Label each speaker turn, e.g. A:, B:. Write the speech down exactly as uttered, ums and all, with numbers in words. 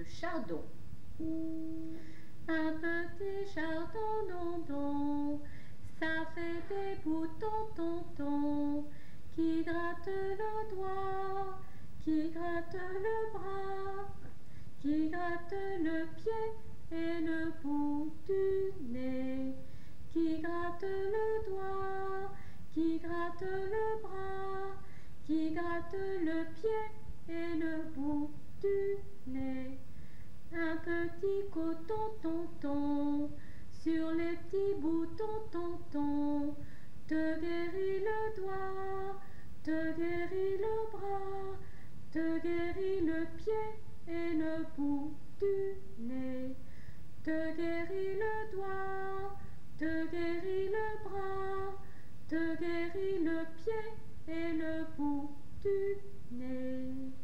A: le chardon. Un petit chardon, don, don, ça fait des boutons, tonton, qui gratte le doigt, qui gratte le bras, qui gratte le pied et le bout du nez, qui gratte le doigt, qui gratte le bras, qui gratte le pied et le bout du nez. Un petit coton, tonton, sur les petits boutons, tonton, te guérit le doigt, te guérit le bras, te guérit le pied et le bout du nez. Te guérit le doigt, te guérit le bras, te guérit le pied et le bout du nez.